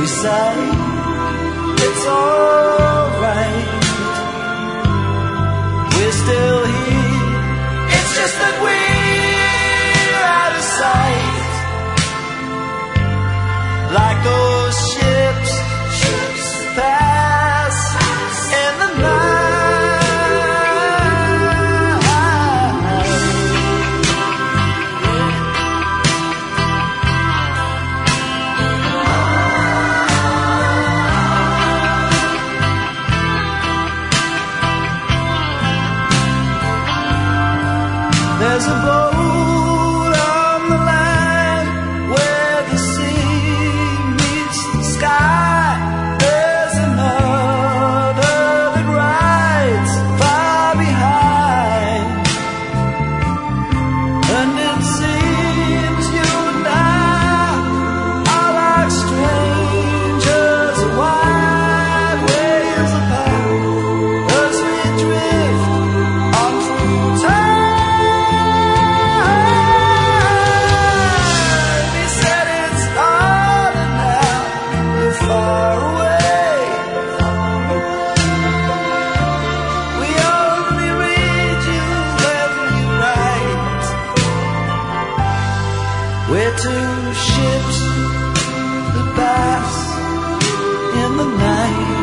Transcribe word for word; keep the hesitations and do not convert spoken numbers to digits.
we say it's alright. We're still here. It's just that we're out of sight. Like those ships, ships pass in the night. There's a boat on the line where the sea meets the sky. There's another that rides far behind. And it seems you and I are like strangers a wide ways apart as we drift on through time. Far away, we only read you when you write. We're two ships that pass in the night.